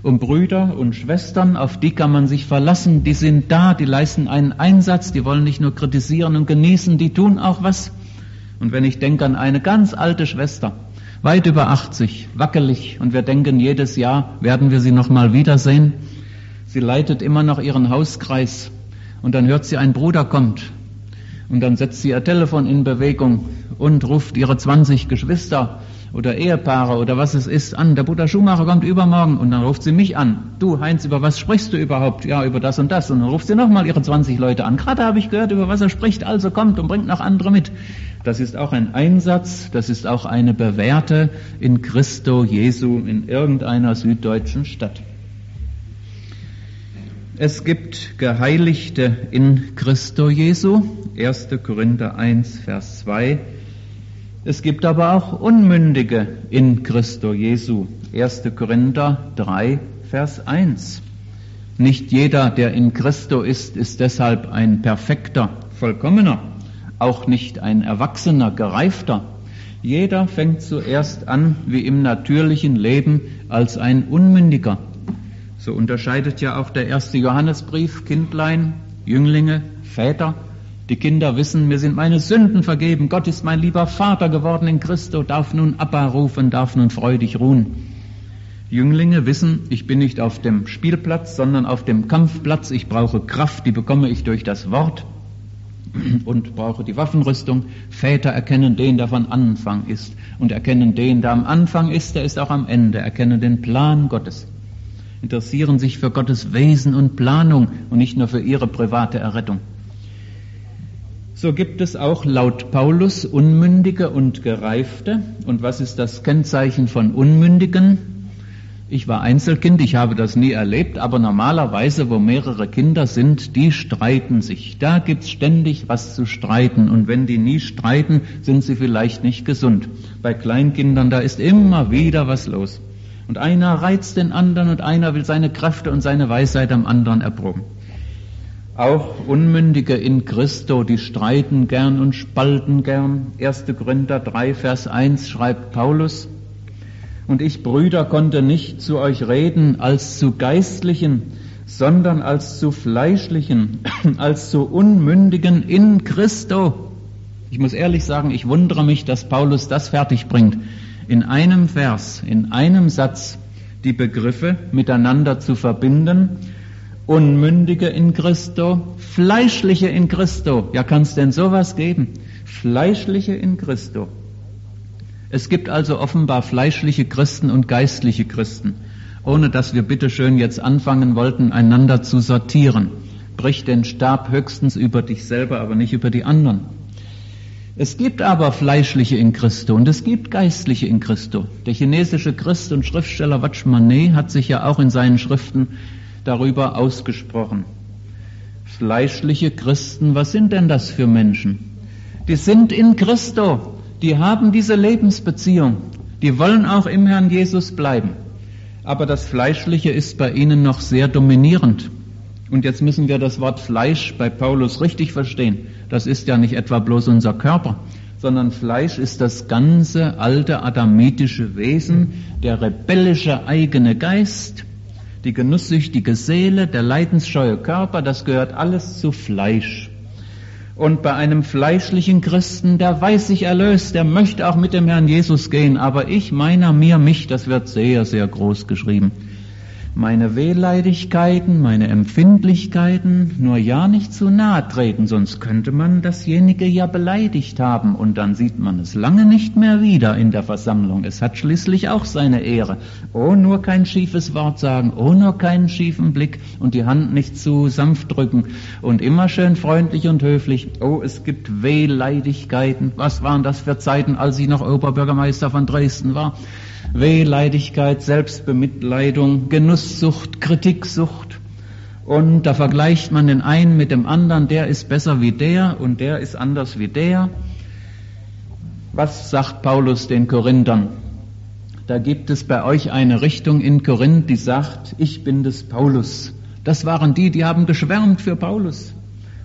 um Brüder und Schwestern, auf die kann man sich verlassen, die sind da, die leisten einen Einsatz, die wollen nicht nur kritisieren und genießen, die tun auch was. Und wenn ich denke an eine ganz alte Schwester, weit über 80, wackelig, und wir denken, jedes Jahr werden wir sie noch mal wiedersehen. Sie leitet immer noch ihren Hauskreis und dann hört sie, ein Bruder kommt. Und dann setzt sie ihr Telefon in Bewegung und ruft ihre 20 Geschwister oder Ehepaare oder was es ist an. Der Bruder Schumacher kommt übermorgen, und dann ruft sie mich an. Du Heinz, über was sprichst du überhaupt? Ja, über das und das. Und dann ruft sie nochmal ihre 20 Leute an. Gerade habe ich gehört, über was er spricht, also kommt und bringt noch andere mit. Das ist auch ein Einsatz, das ist auch eine Bewährte in Christo Jesu in irgendeiner süddeutschen Stadt. Es gibt Geheiligte in Christo Jesu, 1. Korinther 1, Vers 2. Es gibt aber auch Unmündige in Christo Jesu, 1. Korinther 3, Vers 1. Nicht jeder, der in Christo ist, ist deshalb ein perfekter, vollkommener, auch nicht ein erwachsener, gereifter. Jeder fängt zuerst an, wie im natürlichen Leben, als ein Unmündiger. So unterscheidet ja auch der 1. Johannesbrief Kindlein, Jünglinge, Väter. Die Kinder wissen, mir sind meine Sünden vergeben. Gott ist mein lieber Vater geworden in Christo, darf nun Abba rufen, darf nun freudig ruhen. Jünglinge wissen, ich bin nicht auf dem Spielplatz, sondern auf dem Kampfplatz. Ich brauche Kraft, die bekomme ich durch das Wort und brauche die Waffenrüstung. Väter erkennen den, der von Anfang ist, und erkennen den, der am Anfang ist, der ist auch am Ende, erkennen den Plan Gottes, interessieren sich für Gottes Wesen und Planung und nicht nur für ihre private Errettung. So gibt es auch laut Paulus Unmündige und Gereifte. Und was ist das Kennzeichen von Unmündigen? Ich war Einzelkind, ich habe das nie erlebt, aber normalerweise, wo mehrere Kinder sind, die streiten sich. Da gibt's ständig was zu streiten, und wenn die nie streiten, sind sie vielleicht nicht gesund. Bei Kleinkindern, da ist immer wieder was los. Und einer reizt den anderen und einer will seine Kräfte und seine Weisheit am anderen erproben. Auch Unmündige in Christo, die streiten gern und spalten gern. 1. Korinther 3, Vers 1 schreibt Paulus: Und ich, Brüder, konnte nicht zu euch reden als zu Geistlichen, sondern als zu Fleischlichen, als zu Unmündigen in Christo. Ich muss ehrlich sagen, ich wundere mich, dass Paulus das fertig bringt, in einem Vers, in einem Satz die Begriffe miteinander zu verbinden. Unmündige in Christo, Fleischliche in Christo. Ja, kann es denn sowas geben? Fleischliche in Christo. Es gibt also offenbar fleischliche Christen und geistliche Christen, ohne dass wir bitteschön jetzt anfangen wollten, einander zu sortieren. Brich den Stab höchstens über dich selber, aber nicht über die anderen. Es gibt aber Fleischliche in Christo und es gibt Geistliche in Christo. Der chinesische Christ und Schriftsteller Watchman Nee hat sich ja auch in seinen Schriften darüber ausgesprochen. Fleischliche Christen, was sind denn das für Menschen? Die sind in Christo, die haben diese Lebensbeziehung, die wollen auch im Herrn Jesus bleiben. Aber das Fleischliche ist bei ihnen noch sehr dominierend. Und jetzt müssen wir das Wort Fleisch bei Paulus richtig verstehen. Das ist ja nicht etwa bloß unser Körper, sondern Fleisch ist das ganze alte adamitische Wesen, der rebellische eigene Geist, die genusssüchtige Seele, der leidensscheue Körper, das gehört alles zu Fleisch. Und bei einem fleischlichen Christen, der weiß sich erlöst, der möchte auch mit dem Herrn Jesus gehen, aber ich, meiner, mir, mich, das wird sehr, sehr groß geschrieben. Meine Wehleidigkeiten, meine Empfindlichkeiten, nur ja nicht zu nahe treten, sonst könnte man dasjenige ja beleidigt haben und dann sieht man es lange nicht mehr wieder in der Versammlung. Es hat schließlich auch seine Ehre. Oh, nur kein schiefes Wort sagen, oh, nur keinen schiefen Blick und die Hand nicht zu sanft drücken und immer schön freundlich und höflich. Oh, es gibt Wehleidigkeiten. Was waren das für Zeiten, als ich noch Oberbürgermeister von Dresden war? Wehleidigkeit, Selbstbemitleidung, Genusssucht, Kritiksucht. Und da vergleicht man den einen mit dem anderen, der ist besser wie der und der ist anders wie der. Was sagt Paulus den Korinthern? Da gibt es bei euch eine Richtung in Korinth, die sagt, ich bin des Paulus. Das waren die haben geschwärmt für Paulus.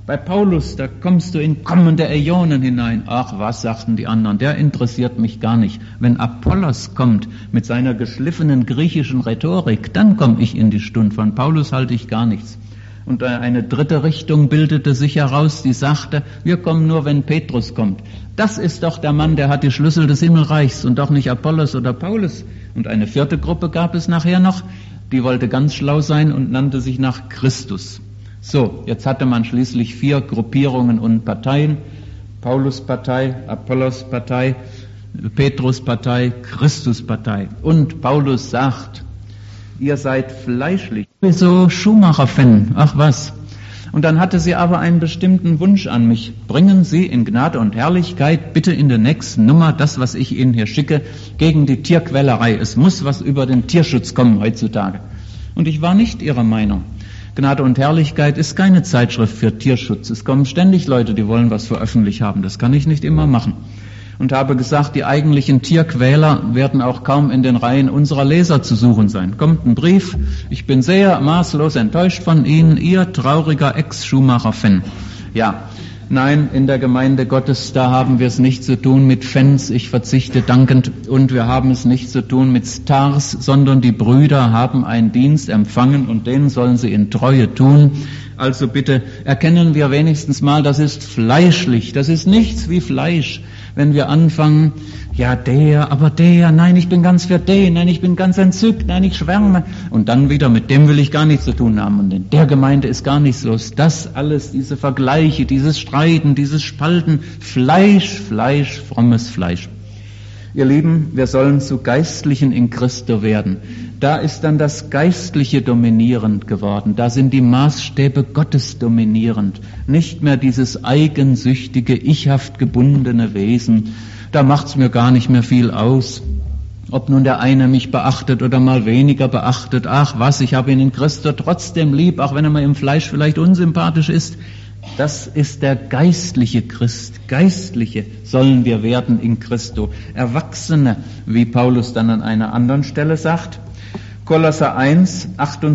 Bei Paulus, da kommst du in kommende Äonen hinein. Ach, was sagten die anderen? Der interessiert mich gar nicht. Wenn Apollos kommt mit seiner geschliffenen griechischen Rhetorik, dann komme ich in die Stunde. Von Paulus halte ich gar nichts. Und eine dritte Richtung bildete sich heraus, die sagte, wir kommen nur, wenn Petrus kommt. Das ist doch der Mann, der hat die Schlüssel des Himmelreichs und doch nicht Apollos oder Paulus. Und eine vierte Gruppe gab es nachher noch, die wollte ganz schlau sein und nannte sich nach Christus. So, jetzt hatte man schließlich 4 Gruppierungen und Parteien. Paulus-Partei, Apollos-Partei, Petrus-Partei, Christus-Partei. Und Paulus sagt, ihr seid fleischlich. So Schuhmacher-Fan, ach was. Und dann hatte sie aber einen bestimmten Wunsch an mich. Bringen Sie in Gnade und Herrlichkeit bitte in der nächsten Nummer das, was ich Ihnen hier schicke, gegen die Tierquälerei. Es muss was über den Tierschutz kommen heutzutage. Und ich war nicht ihrer Meinung. Gnade und Herrlichkeit ist keine Zeitschrift für Tierschutz. Es kommen ständig Leute, die wollen was veröffentlicht haben. Das kann ich nicht immer machen. Und habe gesagt, die eigentlichen Tierquäler werden auch kaum in den Reihen unserer Leser zu suchen sein. Kommt ein Brief, ich bin sehr maßlos enttäuscht von Ihnen, Ihr trauriger Ex-Schuhmacher-Fan. Ja, nein, in der Gemeinde Gottes, da haben wir es nicht zu tun mit Fans, ich verzichte dankend, und wir haben es nicht zu tun mit Stars, sondern die Brüder haben einen Dienst empfangen und den sollen sie in Treue tun. Also bitte erkennen wir wenigstens mal, das ist fleischlich, das ist nichts wie Fleisch. Wenn wir anfangen, ja der, aber der, nein, ich bin ganz für den, nein, ich bin ganz entzückt, nein, ich schwärme. Und dann wieder, mit dem will ich gar nichts zu tun haben und in der Gemeinde ist gar nichts los. Das alles, diese Vergleiche, dieses Streiten, dieses Spalten, Fleisch, Fleisch, frommes Fleisch. Ihr Lieben, wir sollen zu Geistlichen in Christo werden. Da ist dann das Geistliche dominierend geworden. Da sind die Maßstäbe Gottes dominierend. Nicht mehr dieses eigensüchtige, ichhaft gebundene Wesen. Da macht's mir gar nicht mehr viel aus. Ob nun der eine mich beachtet oder mal weniger beachtet. Ach was, ich habe ihn in Christo trotzdem lieb, auch wenn er mir im Fleisch vielleicht unsympathisch ist. Das ist der geistliche Christ. Geistliche sollen wir werden in Christo. Erwachsene, wie Paulus dann an einer anderen Stelle sagt. Kolosser 1,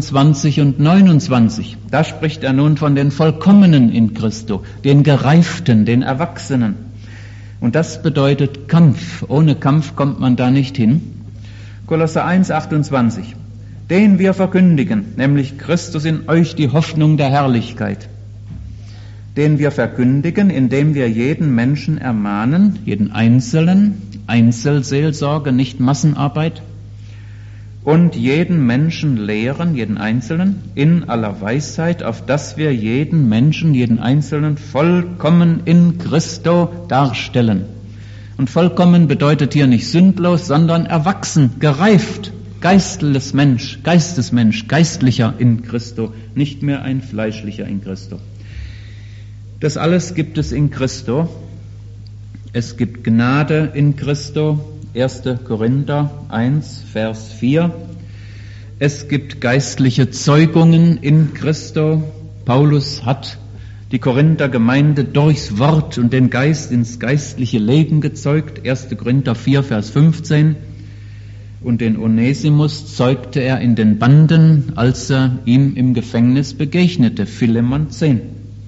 28 und 29. Da spricht er nun von den Vollkommenen in Christo, den Gereiften, den Erwachsenen. Und das bedeutet Kampf. Ohne Kampf kommt man da nicht hin. Kolosser 1, 28. Den wir verkündigen, nämlich Christus in euch, die Hoffnung der Herrlichkeit. Den wir verkündigen, indem wir jeden Menschen ermahnen, jeden Einzelnen, Einzelseelsorge, nicht Massenarbeit, und jeden Menschen lehren, jeden Einzelnen, in aller Weisheit, auf dass wir jeden Menschen, jeden Einzelnen vollkommen in Christo darstellen. Und vollkommen bedeutet hier nicht sündlos, sondern erwachsen, gereift, Geistesmensch, geistlicher in Christo, nicht mehr ein fleischlicher in Christo. Das alles gibt es in Christo. Es gibt Gnade in Christo, 1. Korinther 1, Vers 4. Es gibt geistliche Zeugungen in Christo. Paulus hat die Korinther Gemeinde durchs Wort und den Geist ins geistliche Leben gezeugt, 1. Korinther 4, Vers 15. Und den Onesimus zeugte er in den Banden, als er ihm im Gefängnis begegnete, Philemon 10.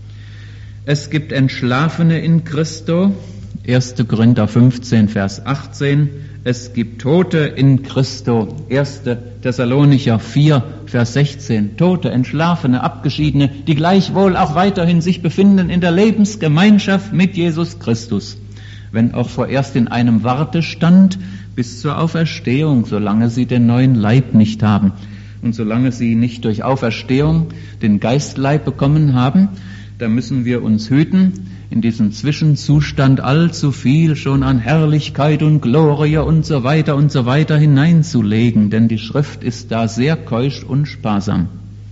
Es gibt Entschlafene in Christo, 1. Korinther 15, Vers 18. Es gibt Tote in Christo, 1. Thessalonicher 4, Vers 16. Tote, Entschlafene, Abgeschiedene, die gleichwohl auch weiterhin sich befinden in der Lebensgemeinschaft mit Jesus Christus. Wenn auch vorerst in einem Wartestand bis zur Auferstehung, solange sie den neuen Leib nicht haben. Und solange sie nicht durch Auferstehung den Geistleib bekommen haben, da müssen wir uns hüten, in diesem Zwischenzustand allzu viel schon an Herrlichkeit und Glorie und so weiter hineinzulegen, denn die Schrift ist da sehr keusch und sparsam.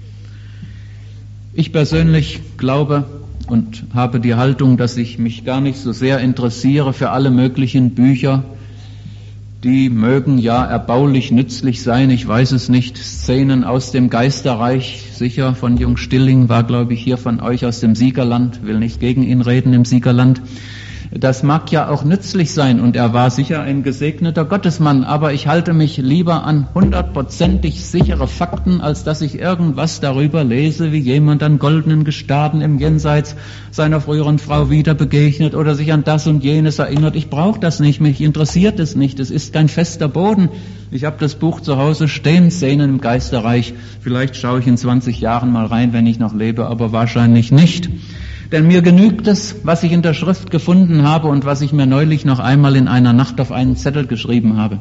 Ich persönlich glaube und habe die Haltung, dass ich mich gar nicht so sehr interessiere für alle möglichen Bücher. Die mögen ja erbaulich nützlich sein, ich weiß es nicht. Szenen aus dem Geisterreich, sicher von Jung Stilling, war glaube ich hier von euch aus dem Siegerland, will nicht gegen ihn reden im Siegerland. Das mag ja auch nützlich sein und er war sicher ein gesegneter Gottesmann, aber ich halte mich lieber an 100%ig sichere Fakten, als dass ich irgendwas darüber lese, wie jemand an goldenen Gestaden im Jenseits seiner früheren Frau wieder begegnet oder sich an das und jenes erinnert. Ich brauche das nicht, mich interessiert es nicht, es ist kein fester Boden. Ich habe das Buch zu Hause stehen, Szenen im Geisterreich. Vielleicht schaue ich in 20 Jahren mal rein, wenn ich noch lebe, aber wahrscheinlich nicht. Denn mir genügt es, was ich in der Schrift gefunden habe und was ich mir neulich noch einmal in einer Nacht auf einen Zettel geschrieben habe.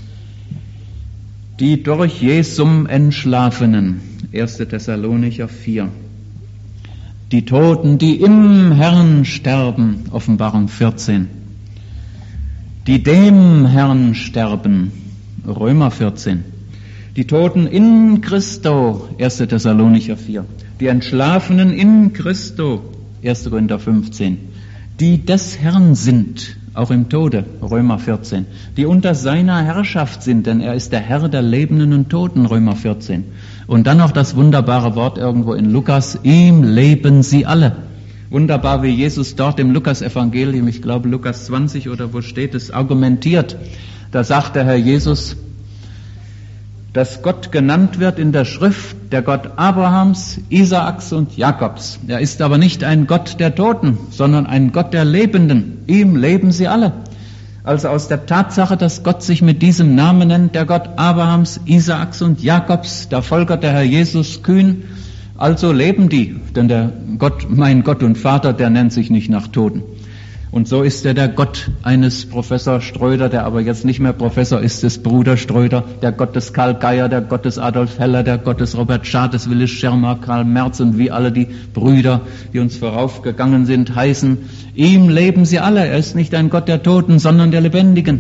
Die durch Jesum Entschlafenen, 1. Thessalonicher 4. Die Toten, die im Herrn sterben, Offenbarung 14. Die dem Herrn sterben, Römer 14. Die Toten in Christo, 1. Thessalonicher 4. Die Entschlafenen in Christo, 1. Korinther 15. Die des Herrn sind, auch im Tode, Römer 14. Die unter seiner Herrschaft sind, denn er ist der Herr der Lebenden und Toten, Römer 14. Und dann noch das wunderbare Wort irgendwo in Lukas, ihm leben sie alle. Wunderbar, wie Jesus dort im Lukas-Evangelium, ich glaube Lukas 20 oder wo steht es, argumentiert. Da sagt der Herr Jesus, dass Gott genannt wird in der Schrift, der Gott Abrahams, Isaaks und Jakobs. Er ist aber nicht ein Gott der Toten, sondern ein Gott der Lebenden. Ihm leben sie alle. Also aus der Tatsache, dass Gott sich mit diesem Namen nennt, der Gott Abrahams, Isaaks und Jakobs, da folgert der Herr Jesus kühn, also leben die. Denn der Gott, mein Gott und Vater, der nennt sich nicht nach Toten. Und so ist er der Gott eines Professor Ströder, der aber jetzt nicht mehr Professor ist, des Bruder Ströder, der Gott des Karl Geier, der Gott des Adolf Heller, der Gott des Robert Schad, des Willis Schermer, Karl Merz und wie alle die Brüder, die uns voraufgegangen sind, heißen. Ihm leben sie alle. Er ist nicht ein Gott der Toten, sondern der Lebendigen.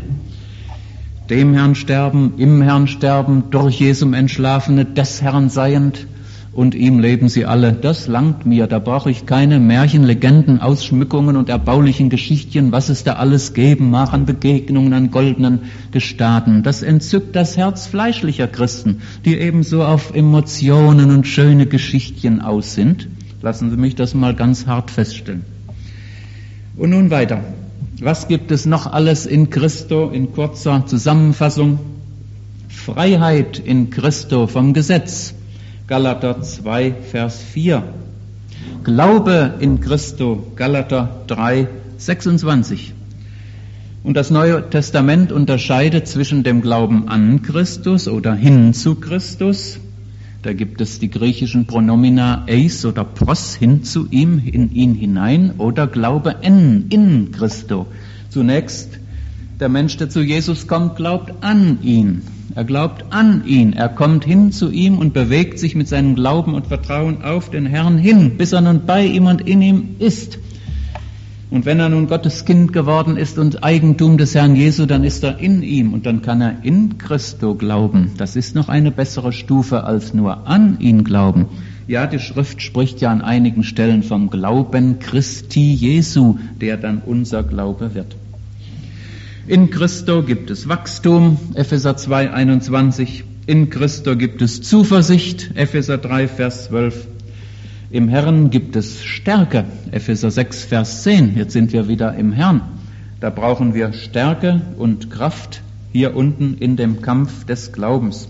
Dem Herrn sterben, im Herrn sterben, durch Jesum Entschlafene, des Herrn seiend. Und ihm leben sie alle. Das langt mir. Da brauche ich keine Märchen, Legenden, Ausschmückungen und erbaulichen Geschichtchen, was es da alles geben mag an Begegnungen, an goldenen Gestaden. Das entzückt das Herz fleischlicher Christen, die ebenso auf Emotionen und schöne Geschichtchen aus sind. Lassen Sie mich das mal ganz hart feststellen. Und nun weiter. Was gibt es noch alles in Christo in kurzer Zusammenfassung? Freiheit in Christo vom Gesetz. Galater 2, Vers 4. Glaube in Christo, Galater 3, 26. Und das Neue Testament unterscheidet zwischen dem Glauben an Christus oder hin zu Christus. Da gibt es die griechischen Pronomina eis oder pros, hin zu ihm, in ihn hinein, oder Glaube in Christo. Zunächst, der Mensch, der zu Jesus kommt, glaubt an ihn. Er glaubt an ihn, er kommt hin zu ihm und bewegt sich mit seinem Glauben und Vertrauen auf den Herrn hin, bis er nun bei ihm und in ihm ist. Und wenn er nun Gottes Kind geworden ist und Eigentum des Herrn Jesu, dann ist er in ihm und dann kann er in Christo glauben. Das ist noch eine bessere Stufe als nur an ihn glauben. Ja, die Schrift spricht ja an einigen Stellen vom Glauben Christi Jesu, der dann unser Glaube wird. In Christo gibt es Wachstum, Epheser 2, 21. In Christo gibt es Zuversicht, Epheser 3, Vers 12. Im Herrn gibt es Stärke, Epheser 6, Vers 10. Jetzt sind wir wieder im Herrn. Da brauchen wir Stärke und Kraft hier unten in dem Kampf des Glaubens.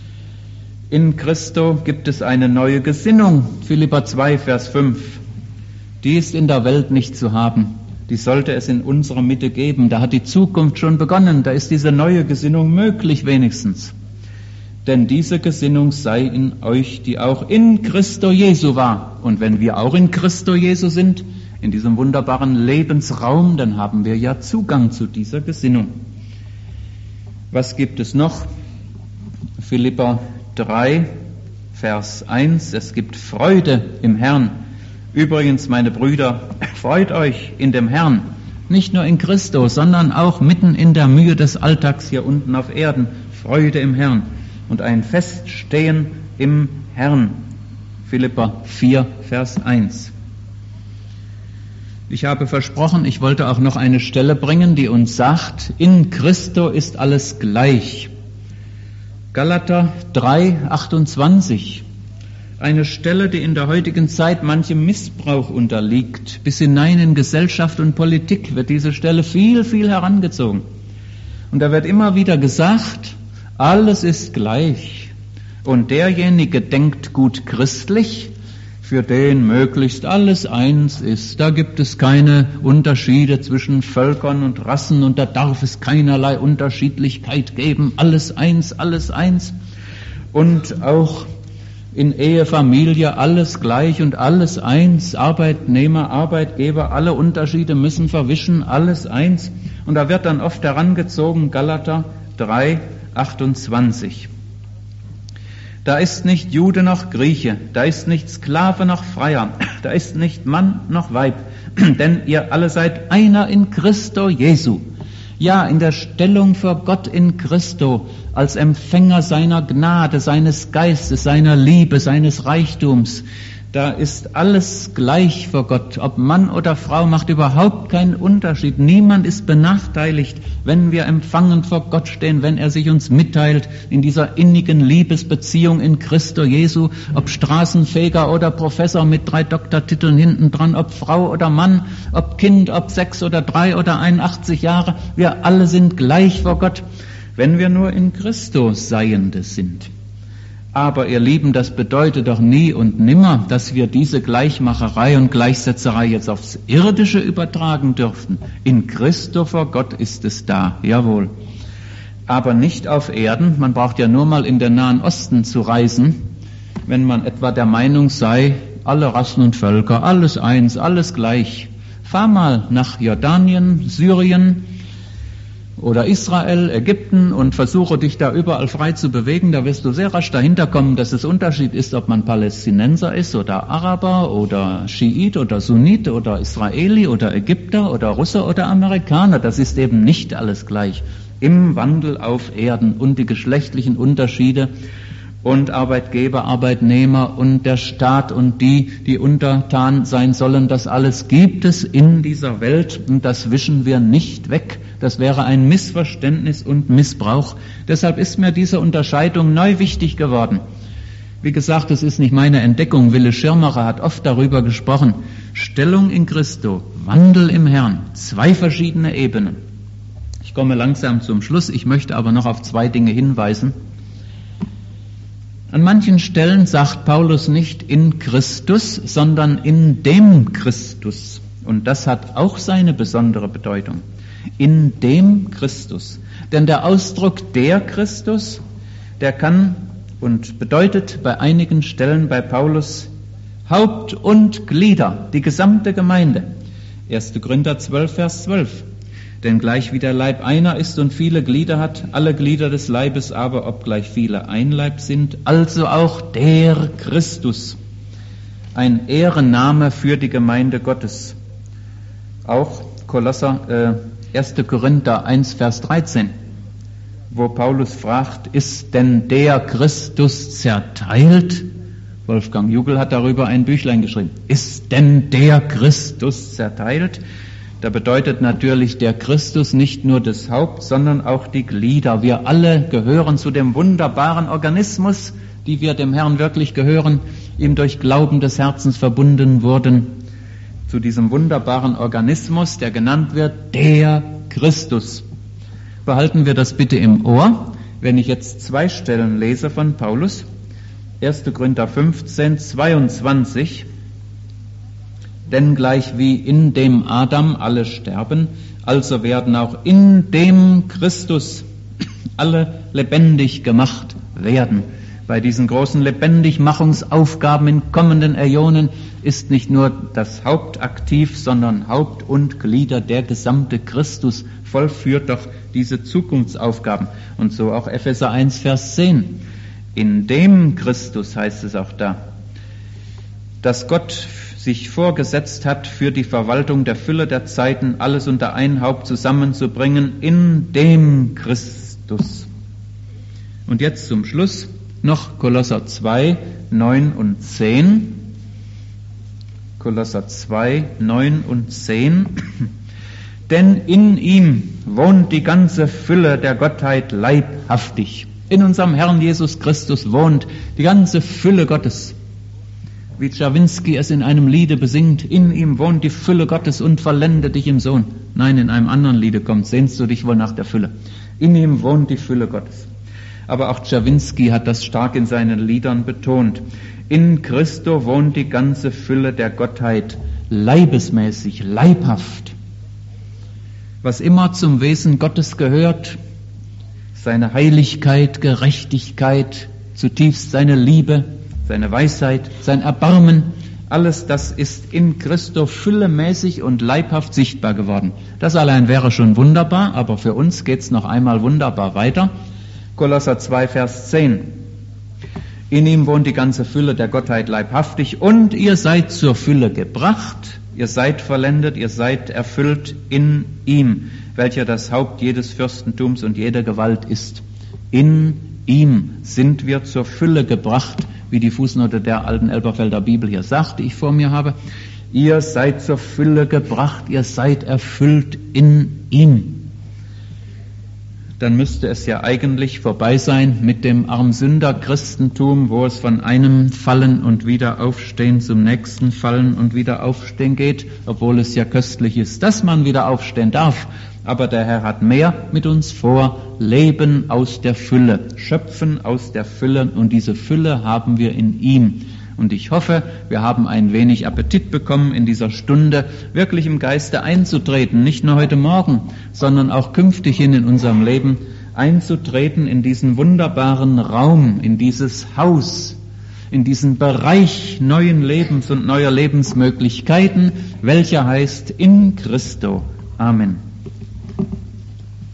In Christo gibt es eine neue Gesinnung, Philipper 2, Vers 5. Die ist in der Welt nicht zu haben. Die sollte es in unserer Mitte geben. Da hat die Zukunft schon begonnen. Da ist diese neue Gesinnung möglich wenigstens. Denn diese Gesinnung sei in euch, die auch in Christo Jesu war. Und wenn wir auch in Christo Jesu sind, in diesem wunderbaren Lebensraum, dann haben wir ja Zugang zu dieser Gesinnung. Was gibt es noch? Philipper 3, Vers 1. Es gibt Freude im Herrn. Übrigens, meine Brüder, freut euch in dem Herrn, nicht nur in Christo, sondern auch mitten in der Mühe des Alltags hier unten auf Erden. Freude im Herrn und ein Feststehen im Herrn. Philipper 4, Vers 1. Ich habe versprochen, ich wollte auch noch eine Stelle bringen, die uns sagt, in Christo ist alles gleich. Galater 3, 28. Eine Stelle, die in der heutigen Zeit manchem Missbrauch unterliegt. Bis hinein in Gesellschaft und Politik wird diese Stelle viel, viel herangezogen. Und da wird immer wieder gesagt, alles ist gleich. Und derjenige denkt gut christlich, für den möglichst alles eins ist. Da gibt es keine Unterschiede zwischen Völkern und Rassen und da darf es keinerlei Unterschiedlichkeit geben. Alles eins, alles eins. Und auch in Ehe, Familie alles gleich und alles eins. Arbeitnehmer, Arbeitgeber, alle Unterschiede müssen verwischen, alles eins. Und da wird dann oft herangezogen Galater 3, 28. Da ist nicht Jude noch Grieche, da ist nicht Sklave noch Freier, da ist nicht Mann noch Weib, denn ihr alle seid einer in Christo Jesu. Ja, in der Stellung vor Gott in Christo, als Empfänger seiner Gnade, seines Geistes, seiner Liebe, seines Reichtums, da ist alles gleich vor Gott. Ob Mann oder Frau macht überhaupt keinen Unterschied. Niemand ist benachteiligt, wenn wir empfangend vor Gott stehen, wenn er sich uns mitteilt in dieser innigen Liebesbeziehung in Christo Jesu. Ob Straßenfeger oder Professor mit 3 Doktortiteln hinten dran, ob Frau oder Mann, ob Kind, ob 6 oder 3 oder 81 Jahre. Wir alle sind gleich vor Gott, wenn wir nur in Christo Seiende sind. Aber ihr Lieben, das bedeutet doch nie und nimmer, dass wir diese Gleichmacherei und Gleichsetzerei jetzt aufs Irdische übertragen dürften. In Christo vor Gott ist es da, jawohl. Aber nicht auf Erden. Man braucht ja nur mal in den Nahen Osten zu reisen, wenn man etwa der Meinung sei, alle Rassen und Völker, alles eins, alles gleich. Fahr mal nach Jordanien, Syrien, oder Israel, Ägypten und versuche dich da überall frei zu bewegen, da wirst du sehr rasch dahinter kommen, dass es Unterschied ist, ob man Palästinenser ist oder Araber oder Schiit oder Sunnit oder Israeli oder Ägypter oder Russe oder Amerikaner. Das ist eben nicht alles gleich. Im Wandel auf Erden und die geschlechtlichen Unterschiede und Arbeitgeber, Arbeitnehmer und der Staat und die untertan sein sollen, das alles gibt es in dieser Welt und das wischen wir nicht weg. Das wäre ein Missverständnis und Missbrauch. Deshalb ist mir diese Unterscheidung neu wichtig geworden. Wie gesagt, es ist nicht meine Entdeckung. Wille Schirmacher hat oft darüber gesprochen. Stellung in Christo, Wandel im Herrn, 2 verschiedene Ebenen. Ich komme langsam zum Schluss, ich möchte aber noch auf 2 Dinge hinweisen. An manchen Stellen sagt Paulus nicht in Christus, sondern in dem Christus. Und das hat auch seine besondere Bedeutung. In dem Christus. Denn der Ausdruck der Christus, der kann und bedeutet bei einigen Stellen bei Paulus Haupt und Glieder, die gesamte Gemeinde. 1. Korinther 12, Vers 12. Denn gleich wie der Leib einer ist und viele Glieder hat, alle Glieder des Leibes aber, obgleich viele ein Leib sind, also auch der Christus. Ein Ehrenname für die Gemeinde Gottes. Auch 1. Korinther 1, Vers 13, wo Paulus fragt, ist denn der Christus zerteilt? Wolfgang Jugel hat darüber ein Büchlein geschrieben. Ist denn der Christus zerteilt? Da bedeutet natürlich der Christus nicht nur das Haupt, sondern auch die Glieder. Wir alle gehören zu dem wunderbaren Organismus, die wir dem Herrn wirklich gehören, ihm durch Glauben des Herzens verbunden wurden. Zu diesem wunderbaren Organismus, der genannt wird, der Christus. Behalten wir das bitte im Ohr, wenn ich jetzt 2 Stellen lese von Paulus. 1. Korinther 15, 22. Denn gleich wie in dem Adam alle sterben, also werden auch in dem Christus alle lebendig gemacht werden. Bei diesen großen Lebendigmachungsaufgaben in kommenden Äonen ist nicht nur das Haupt aktiv, sondern Haupt und Glieder, der gesamte Christus vollführt doch diese Zukunftsaufgaben. Und so auch Epheser 1, Vers 10. In dem Christus heißt es auch da, dass Gott sich vorgesetzt hat, für die Verwaltung der Fülle der Zeiten alles unter ein Haupt zusammenzubringen, in dem Christus. Und jetzt zum Schluss noch Kolosser 2, 9 und 10. Kolosser 2, 9 und 10. Denn in ihm wohnt die ganze Fülle der Gottheit leibhaftig. In unserem Herrn Jesus Christus wohnt die ganze Fülle Gottes. wie Czerwinski es in einem Liede besingt, in ihm wohnt die Fülle Gottes und vollende dich im Sohn. Nein, in einem anderen Liede kommt, sehnst du dich wohl nach der Fülle. In ihm wohnt die Fülle Gottes. Aber auch Czerwinski hat das stark in seinen Liedern betont. In Christo wohnt die ganze Fülle der Gottheit, leibesmäßig, leibhaft. Was immer zum Wesen Gottes gehört, seine Heiligkeit, Gerechtigkeit, zutiefst seine Liebe, seine Weisheit, sein Erbarmen, alles das ist in Christo füllemäßig und leibhaft sichtbar geworden. Das allein wäre schon wunderbar, aber für uns geht's noch einmal wunderbar weiter. Kolosser 2, Vers 10. In ihm wohnt die ganze Fülle der Gottheit leibhaftig und ihr seid zur Fülle gebracht, ihr seid vollendet, ihr seid erfüllt in ihm, welcher das Haupt jedes Fürstentums und jeder Gewalt ist. In ihm sind wir zur Fülle gebracht, wie die Fußnote der alten Elberfelder Bibel hier sagt, die ich vor mir habe. Ihr seid zur Fülle gebracht, ihr seid erfüllt in ihm. Dann müsste es ja eigentlich vorbei sein mit dem Armsünder-Christentum, wo es von einem Fallen und wieder Aufstehen zum nächsten Fallen und wieder Aufstehen geht, obwohl es ja köstlich ist, dass man wieder aufstehen darf. Aber der Herr hat mehr mit uns vor, Leben aus der Fülle, Schöpfen aus der Fülle, und diese Fülle haben wir in ihm. Und ich hoffe, wir haben ein wenig Appetit bekommen, in dieser Stunde wirklich im Geiste einzutreten, nicht nur heute Morgen, sondern auch künftig hin in unserem Leben einzutreten in diesen wunderbaren Raum, in dieses Haus, in diesen Bereich neuen Lebens und neuer Lebensmöglichkeiten, welcher heißt in Christo. Amen.